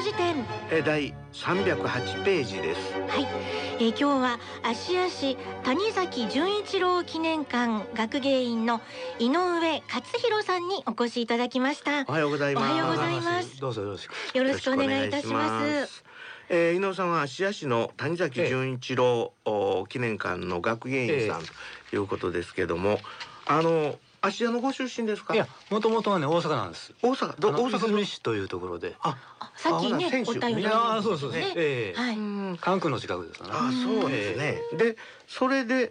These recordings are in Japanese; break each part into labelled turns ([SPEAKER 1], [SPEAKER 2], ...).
[SPEAKER 1] 辞典、
[SPEAKER 2] 第308ページです。
[SPEAKER 1] はい、今日は芦屋市谷崎潤一郎記念館学芸員の井上勝弘さんにお越しいただきました。
[SPEAKER 2] おはようございます。
[SPEAKER 1] おはようございます。
[SPEAKER 3] どうぞよろしく
[SPEAKER 1] よろしくお願いいたします。
[SPEAKER 2] 井上さんは芦屋市の谷崎潤一郎、記念館の学芸員さんということですけども、芦屋のご出身ですか？
[SPEAKER 3] いや、もともとはね、大阪なんです。
[SPEAKER 2] 大阪、大阪
[SPEAKER 3] 泉市というところで。
[SPEAKER 1] さっきね、お便り
[SPEAKER 3] いや、そうそうね。
[SPEAKER 1] はい。
[SPEAKER 3] 関空の近くですね。
[SPEAKER 2] そうですね。で、それで、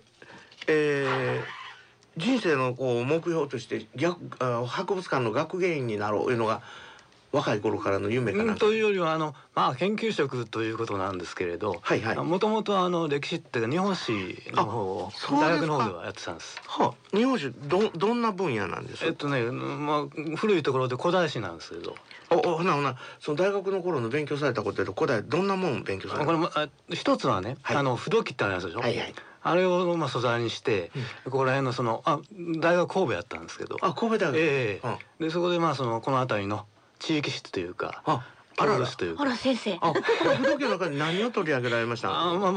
[SPEAKER 2] 人生の目標として博物館の学芸員になろうというのが若い頃からの夢かな
[SPEAKER 3] というよりは研究職ということなんですけれど、もともと歴史って日本史の方を大学の方ではやってたんです。
[SPEAKER 2] 日本史どんな分野なんですか？
[SPEAKER 3] 古いところで古代史なんですけど。
[SPEAKER 2] その大学の頃の勉強されたことで古代どんなもん勉強された？
[SPEAKER 3] これ一つはね、不動記ってありますでしょ。あれを素材にして、ここら辺の大学神戸やったんですけど。
[SPEAKER 2] 神戸大学。
[SPEAKER 3] でそこでこの辺りの地域史というか、郷土史というか。
[SPEAKER 1] あら先生。
[SPEAKER 2] 不動記の中に何を取り上げられました？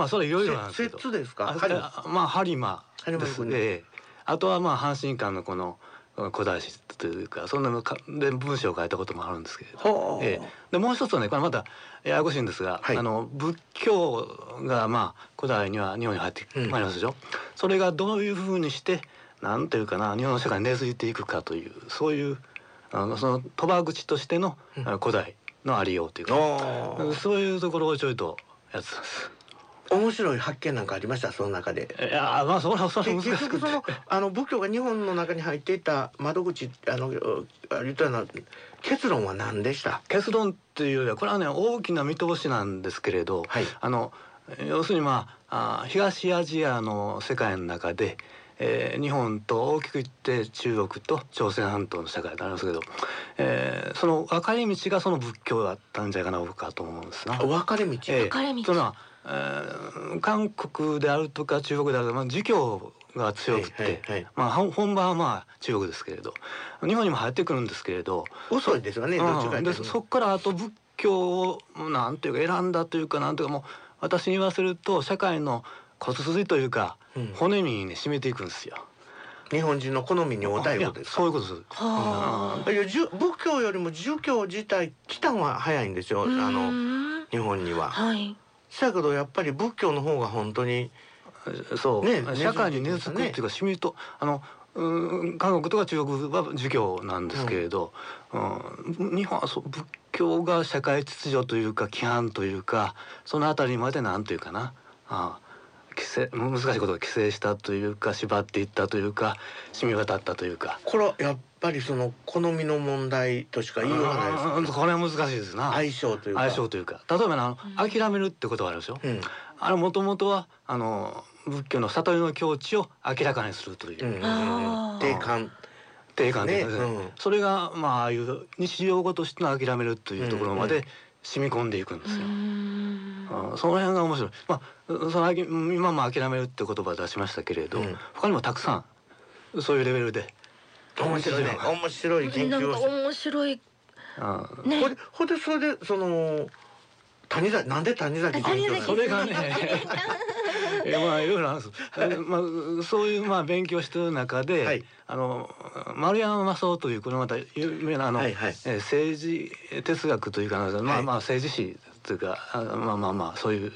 [SPEAKER 3] それいろいろなんですけど。
[SPEAKER 2] 摂津ですか？
[SPEAKER 3] 播磨ですね。あとは阪神間のこの古代史というか、そんなので文章を書いたこともあるんですけれど。でもう一つはね、これまたややこしいんですが、仏教が古代には日本に入ってまいりますでしょ。それがどういうふうにしてなんていうかな、日本の社会に根付いていくかという、そういうその賭場口としての古代のありようというか、そういうところをちょいとやってます。
[SPEAKER 2] 面白い発見なんかありました？その中で。
[SPEAKER 3] それは難しくて、
[SPEAKER 2] 結局仏教が日本の中に入っていた窓口言ったような結論は何でした？
[SPEAKER 3] 結論っていうよりはこれはね、大きな見通しなんですけれど、要するに東アジアの世界の中で、日本と大きく言って中国と朝鮮半島の社会がありますけど、その分かれ道がその仏教だったんじゃないかな僕はと思うんですな。
[SPEAKER 2] 分かれ道。
[SPEAKER 3] というのは韓国であるとか中国であるとか、儒教が強くて、本場は中国ですけれど、日本にも入ってくるんですけれど、
[SPEAKER 2] 遅いですよね。どっちか
[SPEAKER 3] でそこからあと仏教をなんていうか選んだというか、なんていうか、もう私に言わせると社会の骨髄というか、骨にね染めていくんですよ。
[SPEAKER 2] 日本人の好みに合うたいことですか？
[SPEAKER 3] そういうことです。
[SPEAKER 2] 仏教よりも儒教自体来たのは早いんですよ、日本には。だけどやっぱり仏教の方が本当に
[SPEAKER 3] 社会に根付くっていうか、染みと韓国とか中国は儒教なんですけれど、日本は仏教が社会秩序というか規範というか、そのあたりまでなんというかな、難しいことを規制したというか、縛っていったというか、染み渡ったというか。
[SPEAKER 2] これはやっぱりその好みの問題としか言いようがないですか？
[SPEAKER 3] これは難しいですな。
[SPEAKER 2] 相性というか。
[SPEAKER 3] 例えば諦めるってことがあるでしょ。あれもともとは仏教の悟りの境地を明らかにするという
[SPEAKER 2] 定観
[SPEAKER 3] ですね。それがああいう日常語としての諦めるというところまで染み込んでいくんですよ。その辺が面白い。今も諦めるって言葉を出しましたけれど、他にもたくさんそういうレベルで
[SPEAKER 2] 面白い研究をして。
[SPEAKER 1] 面白い。
[SPEAKER 2] ほんでそれでなんで谷崎
[SPEAKER 3] それがねいろいろあるんです。そういう勉強してる中で、丸山正夫というこれまた有名な政治哲学というか、政治史というか、そういう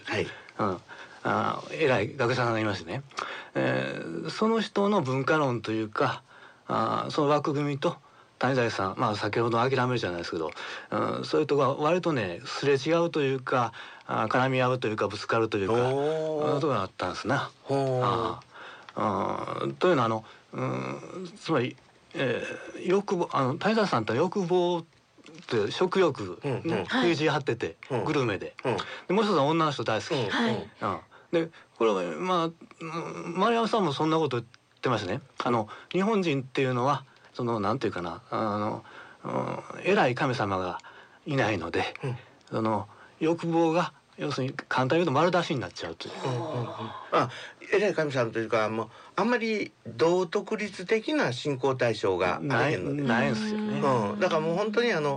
[SPEAKER 3] 偉い学者さんがいましてね、その人の文化論というか、その枠組みと谷崎さん、先ほど諦めるじゃないですけど、そういうとこは割とねすれ違うというか、絡み合うというか、ぶつかるというか、そういうとこがあったんですな。というのはつまり欲望、谷崎さんって欲望って食欲食い地張ってて、グルメで、もう一つは女の人大好き。でこれは丸山さんもそんなこと言ってましたね。日本人っていうのはなんていうかな、偉い神様がいないので、欲望が要するに簡単に言うと丸出しになっちゃうという。
[SPEAKER 2] 偉い神様というか、あんまり道徳律的な信仰対象が
[SPEAKER 3] ないんですよね。
[SPEAKER 2] だからもう本当に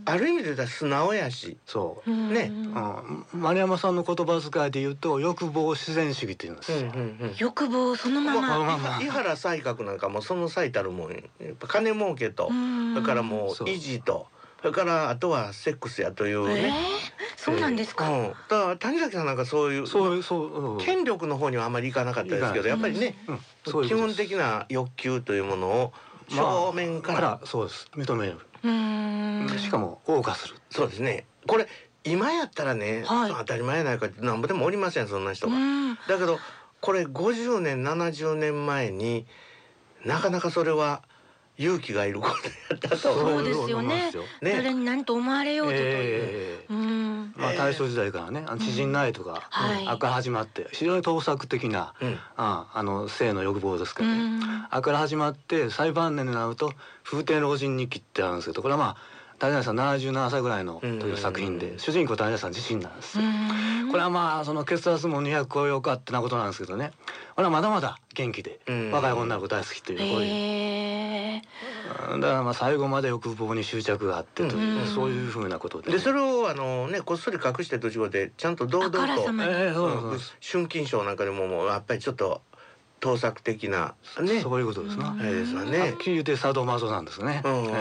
[SPEAKER 2] ある意味で言ったら素直やし、
[SPEAKER 3] そう
[SPEAKER 2] ね、
[SPEAKER 3] 丸山さんの言葉遣いで言うと欲望自然主義って言うんですよ。
[SPEAKER 1] 欲望そのまま。
[SPEAKER 2] 井原西鶴なんかもその最たるもん、やっぱ金儲けと、それからもう維持と、それからあとはセックスやというね。
[SPEAKER 1] そうなんですか。
[SPEAKER 2] だから谷崎さんなんかそういう権力の方にはあまりいかなかったですけど、やっぱりね、基本的な欲求というものを正面から
[SPEAKER 3] そうです、認める。しかも謳歌する。
[SPEAKER 2] そうですね。これ今やったらね、当たり前やないかってなんぼでもおりません、そんな人が。だけどこれ50年70年前になかなかそれは勇気がいることやったと思う。
[SPEAKER 1] そうですよね。誰に何と思われようとという。
[SPEAKER 3] 大正時代からね、知人内とかから始まって非常に盗作的な性の欲望ですからね。から始まって最晩年になると風天老人日記ってあるんですけど、これは谷崎さん77歳ぐらいのという作品で、主人公谷崎さん自身なんですよ。これはその血圧も200超えようかってなことなんですけどね、これはまだまだ元気で若い女の子大好きという、こういうだから最後まで欲望に執着があってという、そういうふうなこと
[SPEAKER 2] で、それをこっそり隠して年子でちゃんと堂々と春金賞なんかでもやっぱりちょっと盗作的なね、
[SPEAKER 3] そういうことですな。
[SPEAKER 2] ですわね。
[SPEAKER 3] はっきり言ってサドマゾなんですね。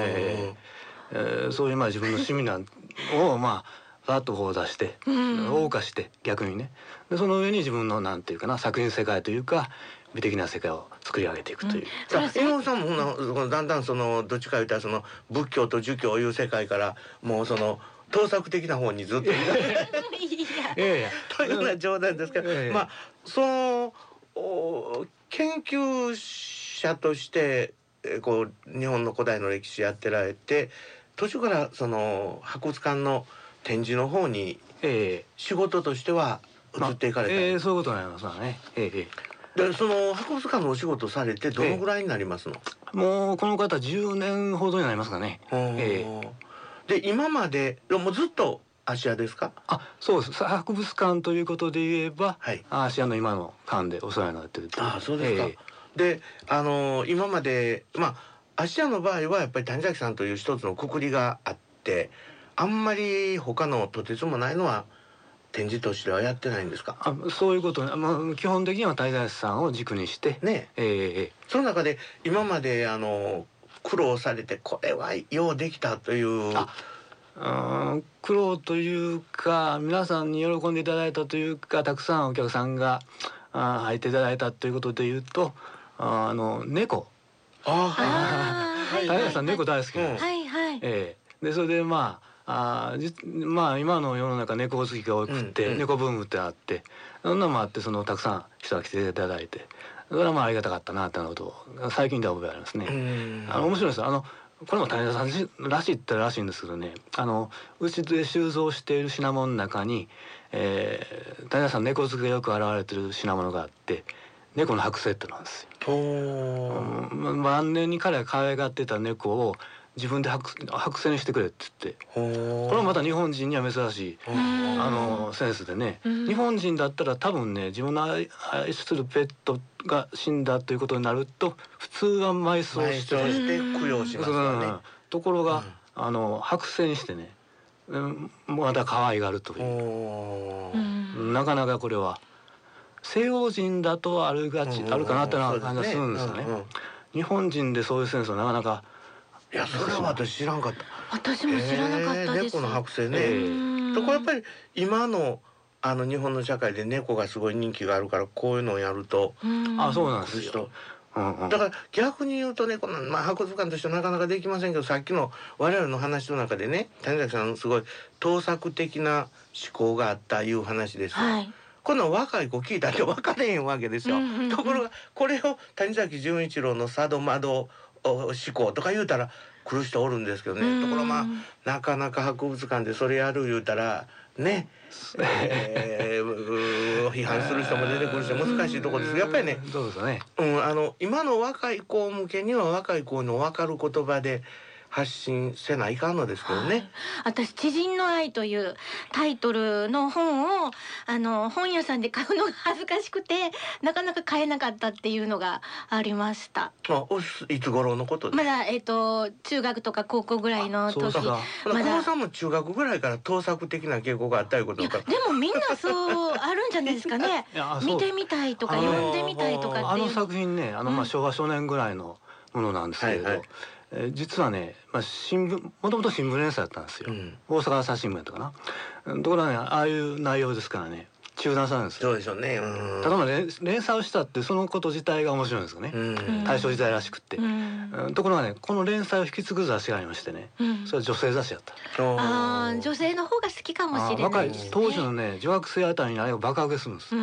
[SPEAKER 3] そういう自分の趣味なんをパッとこう出して謳歌して逆にね、でその上に自分のなんていうかな作品世界というか美的な世界を作り上げていくという。
[SPEAKER 2] 山本さんもだんだんどっちか言ったら仏教と儒教いう世界からもう盗作的な方にずっとというのは冗談ですけど、研究者としてこう日本の古代の歴史やってられて、途中から博物館の展示の方に仕事としては移っていかれた。
[SPEAKER 3] そういうことになりますね。
[SPEAKER 2] で博物館のお仕事されてどのぐらいになりますの？
[SPEAKER 3] もうこの方10年ほどになりますかね。
[SPEAKER 2] で今までもうずっと芦屋ですか？
[SPEAKER 3] そうです。博物館ということで言えば、芦屋の今の館でお世話になってるという。
[SPEAKER 2] そうですか。で今まで芦屋の場合はやっぱり谷崎さんという一つの括りがあって、あんまり他のとてつもないのは展示としてはやってないんですか？
[SPEAKER 3] そういうこと、基本的には谷崎さんを軸にしてね。
[SPEAKER 2] その中で今まで苦労されてこれはようできたという
[SPEAKER 3] 苦労というか、皆さんに喜んでいただいたというか、たくさんお客さんが入っていただいたということでいうと、猫。谷崎さん猫大好きなんです。でそれで今の世の中猫好きが多くて、猫ブームってあって、そんなのもあってたくさん人が来ていただいて、それはありがたかったなってことを最近では覚えられますね。面白いです。これも谷崎さんらしいってらしいんですけどね、うちで収蔵している品物の中に、谷崎さん猫好きがよく現れてる品物があって、猫の剥製ってなんですよ。晩年に彼が可愛がってた猫を自分で剥製にしてくれって言って、これはまた日本人には珍しいセンスでね、日本人だったら多分ね、自分の愛するペットが死んだということになると普通は埋葬して
[SPEAKER 2] 供養しますよね。
[SPEAKER 3] ところが剥製にしてね、また可愛がるという、なかなかこれは西洋人だとあるかなって感じがするんですよね。日本人でそういうセンスはなかなか。
[SPEAKER 2] いや、それは私知らんかった。
[SPEAKER 1] 私も知らなかったです。
[SPEAKER 2] 猫の剥製ね。これやっぱり今の日本の社会で猫がすごい人気があるから、こういうのをやると
[SPEAKER 3] そうなんですよ。
[SPEAKER 2] だから逆に言うとね、博物館としてはなかなかできませんけど、さっきの我々の話の中でね、谷崎さんすごい盗作的な思考があったいう話ですよ。この若い子聞いたって分かれへんわけですよ。ところがこれを谷崎潤一郎のサドマド思考とか言うたら来る人おるんですけどね。ところなかなか博物館でそれやる言うたらね、批判する人も出てくるし難しいところです。やっぱりね、
[SPEAKER 3] そうですね。
[SPEAKER 2] 今の若い子向けには若い子の分かる言葉で発信せないかんのですけどね、はい、
[SPEAKER 1] 私知人の愛というタイトルの本を本屋さんで買うのが恥ずかしくてなかなか買えなかったっていうのがありました。
[SPEAKER 2] いつ頃のことですか？
[SPEAKER 1] まだ中学とか高校ぐらいの時。
[SPEAKER 2] 久保さんも中学ぐらいから盗作的な傾向があったいうことだから。
[SPEAKER 1] でもみんなそうあるんじゃないですかね。見てみたいとか読んでみたいとかっていう。
[SPEAKER 3] 作品ね昭和初年ぐらいのものなんですけれど、実はね、新聞もともと新聞連載だったんですよ、大阪朝日新聞やったかな。ところがねああいう内容ですからね中断されるんですよ。
[SPEAKER 2] そうでしょうね。
[SPEAKER 3] ただ連載をしたってそのこと自体が面白いんですよね。大正時代らしくって。ところがねこの連載を引き継ぐ雑誌がありましてね、それは女性雑誌だった。
[SPEAKER 1] 女性の方が好きかもしれないですね。
[SPEAKER 3] 当時のね女学生あたりにあれを爆上げするんです。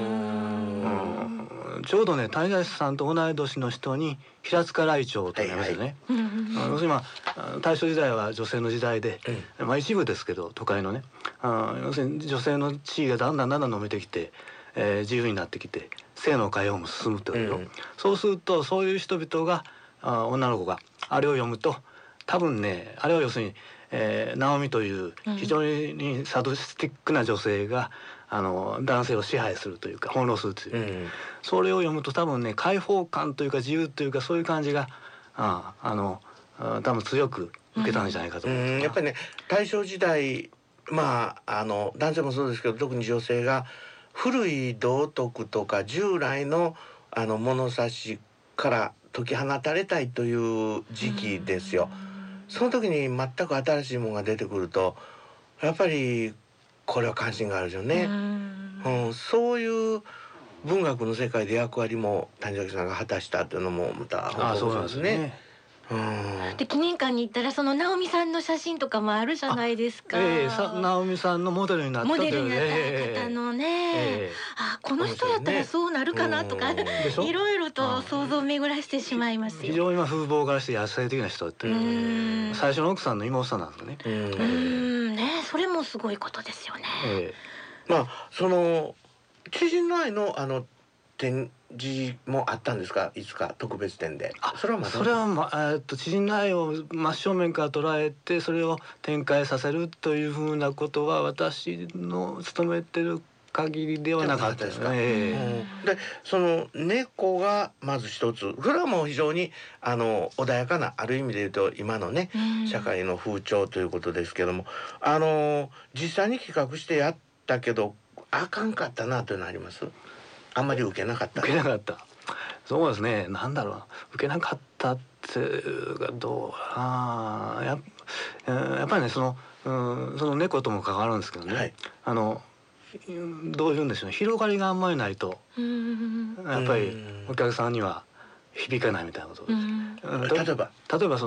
[SPEAKER 3] ちょうどね谷崎さんと同い年の人に平塚雷鳥と言いましたね。要するに大正時代は女性の時代で、一部ですけど都会のね要するに女性の地位がだんだん伸びてきて、自由になってきて性の解放も進むってことよ、そうするとそういう人々が女の子があれを読むと多分ねあれは要するに、ナオミという非常にサドスティックな女性が男性を支配するというか翻弄するという、それを読むと多分ね解放感というか自由というかそういう感じが多分強く受けたんじゃないかと思います。
[SPEAKER 2] やっぱりね大正時代男性もそうですけど特に女性が古い道徳とか従来の物差しから解き放たれたいという時期ですよ。その時に全く新しいものが出てくるとやっぱりこれは関心があるでしょうね。そういう文学の世界で役割も谷崎さんが果たしたというのもまた本当ですね。
[SPEAKER 1] で記念館に行ったらその直美さんの写真とかもあるじゃないですか。
[SPEAKER 3] 直美さんのモデルになった方
[SPEAKER 1] のね、この人だったらそうなるかなとかいろいろと想像を巡らしてしまいますよ。
[SPEAKER 3] 非常に風貌からして野生的な人って最初の奥さんの妹さんなんですね。
[SPEAKER 1] それもすごいことですよね。
[SPEAKER 2] その知人の愛の展示もあったんですか？いつか特別展で。それ
[SPEAKER 3] は知人の愛を真正面から捉えてそれを展開させるというふうなことは私の勤めてる限りではなかったですか。で
[SPEAKER 2] その猫がまず一つ、これはもう非常に穏やかなある意味で言うと今のね社会の風潮ということですけども、実際に企画してやったけどあかんかったなというのあります？あんまり受けなかった。
[SPEAKER 3] 受けなかった。そうですね。なんだろう。受けなかったってどうやっぱりねその猫とも関わるんですけどね。どういうんでしょうね。広がりがあんまりないとやっぱりお客さんには響かないみたいなことです。例えば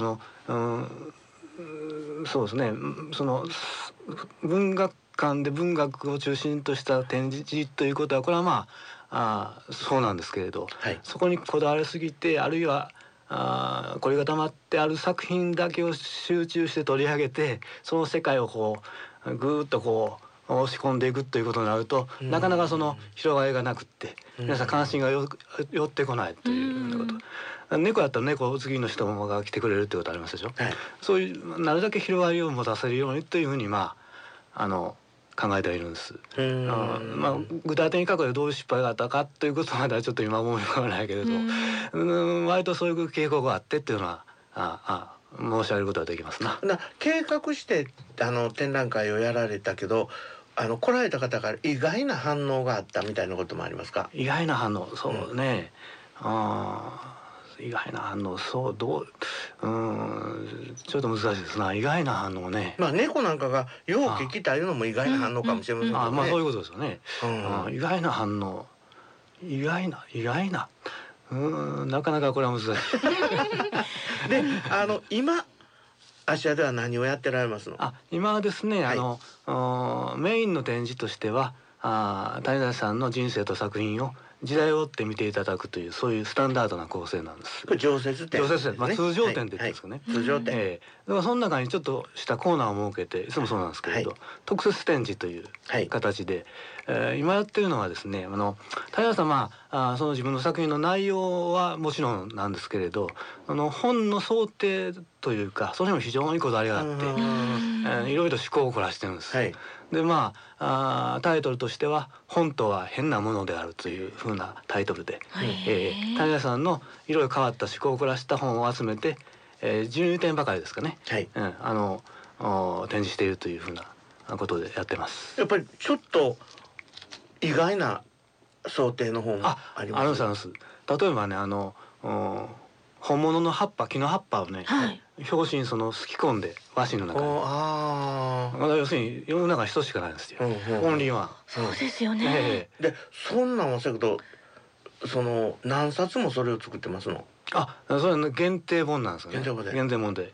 [SPEAKER 3] そうですね。文学館で文学を中心とした展示ということはこれはそうなんですけれど、そこにこだわりすぎてあるいはこれが溜まってある作品だけを集中して取り上げてその世界をぐーっと押し込んでいくということになるとなかなかその広がりがなくって皆さん関心が寄ってこないというようなこと。猫だったら猫次の人が来てくれるってことありますでしょ。そういうなるだけ広がりを持たせるようにというふうに考えてはいるんです。具体的に過去でどういう失敗があったかということまではちょっと今思い浮かばないけれど、割とそういう傾向があってっていうのは申し上げることはできますな。
[SPEAKER 2] 計画して展覧会をやられたけど来られた方から意外な反応があったみたいなこともありますか？
[SPEAKER 3] 意外な反応、そうね。意外な反応、ちょっと難しいですな。意外な反応ね。
[SPEAKER 2] 猫なんかがよう聞きたいのも意外な反応かもしれませんけどね。
[SPEAKER 3] そういうことですよね。意外な反応、意外ななかなかこれは難しい。
[SPEAKER 2] で今芦屋では何をやってられますの？
[SPEAKER 3] 今はですね、メインの展示としては谷崎さんの人生と作品を時代を追って見ていただくというそういうスタンダードな構成なんです。
[SPEAKER 2] これ常設展ですね。
[SPEAKER 3] 通常展って言うんですかね。
[SPEAKER 2] 通常展。
[SPEAKER 3] だからその中にちょっとしたコーナーを設けていつもそうなんですけれど、特設展示という形で、今やってるのはですね谷崎さんその自分の作品の内容はもちろんなんですけれど、本の想定というかそれにも非常にこだわりがあって、いろいろ試行を凝らしてるんです。はい、でタイトルとしては「本とは変なものである」というふうなタイトルで、谷田さんのいろいろ変わった試行を凝らした本を集めて、12点ばかりですかね、はい、展示しているというふうなことでやってます。
[SPEAKER 2] やっぱりちょっと意外な想定の本もあります。
[SPEAKER 3] あります。例えばね本物の葉っぱ、木の葉っぱをね、表紙にすき込んで和紙の中に、要するに世の中一つしかないんですよ、オンリーワン。
[SPEAKER 1] そうですよね。
[SPEAKER 2] でそんなんはせやけど何冊もそれを作ってますの？
[SPEAKER 3] それ限定本なんですよね。限定本で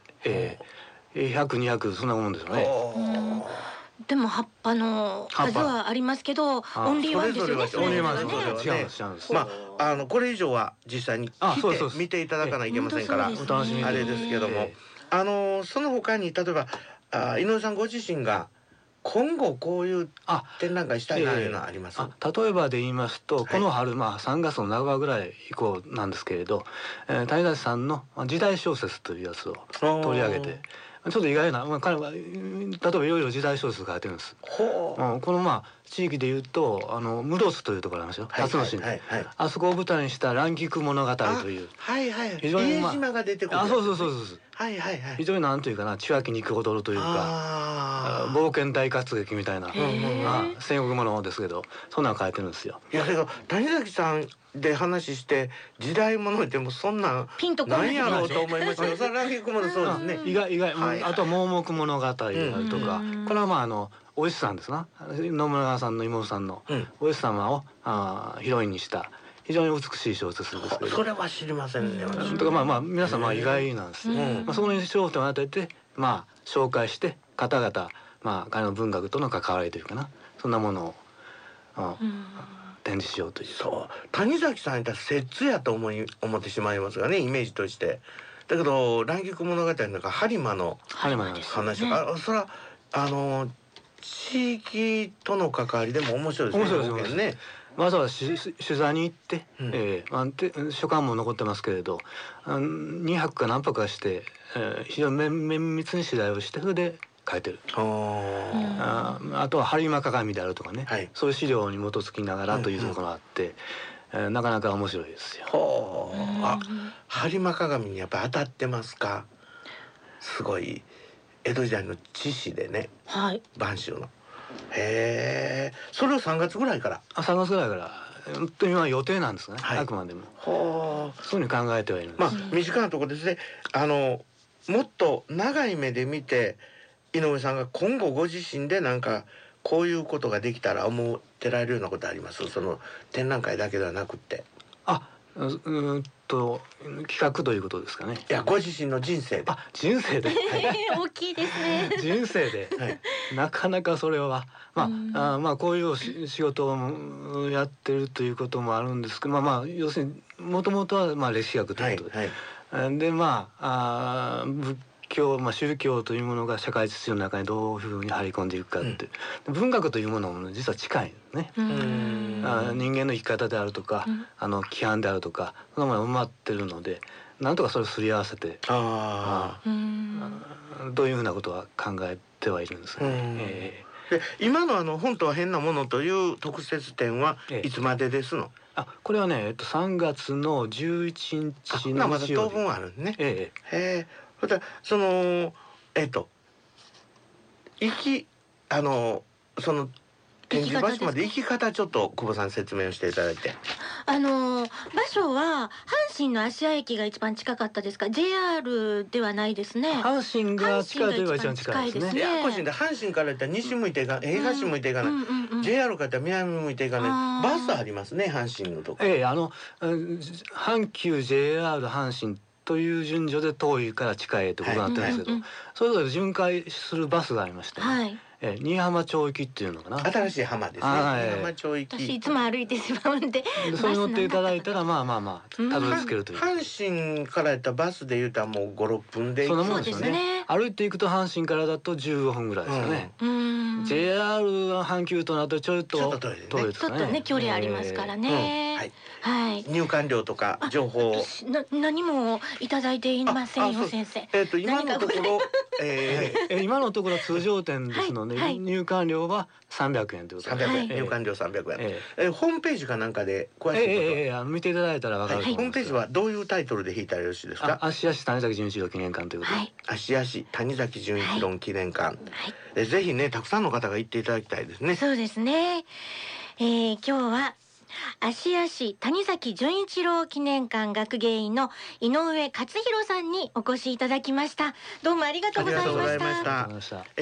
[SPEAKER 3] 100、200そんなもんですよね。
[SPEAKER 1] でも葉っぱの数はありますけど、オンリーワンですよね。
[SPEAKER 3] オンリーワンですね。違うんです。
[SPEAKER 2] これ以上は実際に来て見ていただかないといけませんから、あれですけども、その他に例えば井上さんご自身が今後こういう展覧会したいなというのはあります？
[SPEAKER 3] 例えばで言いますと、この春3月の半ばぐらい以降なんですけれど、谷田さんの時代小説というやつを取り上げて、ちょっと意外な、彼は例えばいろいろ時代小説書いてるんです。この地域でいうと室津というところなんですよ、辰野市に。あそこを舞台にした乱菊物語という、
[SPEAKER 2] 非常に家島が出てくる。
[SPEAKER 3] そう非常になんというかな、千秋に踊るというか冒険大活劇みたいな戦国ものですけど、そんなの書いてるんですよ。
[SPEAKER 2] いやけど谷崎さんで話して時代物でもそんな何やろうと思いましたけど、それ乱菊物そうですね。
[SPEAKER 3] 意外。あと盲目物語であるとか、これはお石さんですな、野村川さんの妹さんのお石様をヒロインにした非常に美しい小説ですけど、
[SPEAKER 2] それは知りませんね。
[SPEAKER 3] とか皆さん意外なんですよ。そこに焦点を当てて紹介して方々彼の文学との関わりというかな、そんなものを展示しようという。
[SPEAKER 2] 谷崎さんやったら摂やと思ってしまいますがね、イメージとして。だけど乱菊物語の中播磨の話とか、それは地域との関わりでも面白いですね。
[SPEAKER 3] わざわざ取材に行って、書簡も残ってますけれど、2泊か何泊かして、非常に綿密に取材をして、それで書いてる。あとは播磨鏡であるとかね、そういう資料に基づきながらというところがあって、なかなか面白いですよ。
[SPEAKER 2] 播磨鏡にやっぱ当たってますか？すごい江戸時代の知識でね、播州の。それを3月ぐらいから。
[SPEAKER 3] 3月ぐらいから。今予定なんですね、あくまでも。そういうふうに考えてはいるんです。
[SPEAKER 2] 身近なところですね。もっと長い目で見て井上さんが今後ご自身でなんかこういうことができたら思ってられるようなことあります？その展覧会だけではなくって。
[SPEAKER 3] 企画ということですかね。
[SPEAKER 2] いや、ご自身の人生で。
[SPEAKER 3] 人生で。
[SPEAKER 1] 大きいですね。
[SPEAKER 3] 人生で。なかなかそれはこういう仕事をやってるということもあるんですけど、要するにもともとは歴史学ということで、で仏教、宗教というものが社会秩序の中にどういうふうに入り込んでいくかって、文学というものも実は近いね。人間の生き方であるとか規範であるとか、そのものが埋まってるので、なんとかそれをすり合わせてどういうふうなことは考えてはいるんですね。
[SPEAKER 2] で今の本とは変なものという特設展はいつまでですの？
[SPEAKER 3] これはね3月の11日の
[SPEAKER 2] まだ当分あるね。その展示場所まで行き方ちょっと久保さん説明をしていただいて。
[SPEAKER 1] 場所は阪神の芦屋駅が一番近かったですか？ JR ではないですね。
[SPEAKER 3] 阪神が近いといえば一番近いですね。
[SPEAKER 2] 阪神から言ったら西向いていかない、東向いていかない、JR から言ったら南向いていかない、バスありますね、阪神のとこ。
[SPEAKER 3] 阪急 JR 阪神という順序で遠いから近いということになってるんですけど、それぞれ巡回するバスがありまして、新居浜町行きっていうのかな。
[SPEAKER 2] 新しい浜ですね。新居浜町行き。
[SPEAKER 1] 私いつも歩いてしまうんで。
[SPEAKER 3] それ乗っていただいたらたどり着けるという。
[SPEAKER 2] 阪神からやったバスで言うたらもう5、6分で。
[SPEAKER 3] そんなもんですよね。歩いていくと阪神からだと15分ぐらいですよね。JR 阪急となるとちょっと遠いですね。
[SPEAKER 1] ちょっとね距離ありますからね。
[SPEAKER 2] はい。
[SPEAKER 1] はい。
[SPEAKER 2] 入館料とか情報を
[SPEAKER 1] 何もいただいていませんよ先生。
[SPEAKER 2] 今のところ
[SPEAKER 3] 今のところ通常店ですので、入館料は300円ということで。
[SPEAKER 2] 300円、入館料300円。ホームページかなんかで詳しいこと。
[SPEAKER 3] 見ていただいたらわかると思います。
[SPEAKER 2] ホームページはどういうタイトルで引いたらよろしいですか？
[SPEAKER 3] 芦屋市谷崎潤一郎記念館ということで。
[SPEAKER 2] 芦屋市谷崎潤一郎記念館。ぜひね、たくさんの方が行っていただきたいですね。
[SPEAKER 1] そうですね。今日は芦屋市谷崎潤一郎記念館学芸員の井上勝弘さんにお越しいただきました。どうもありがとうございました。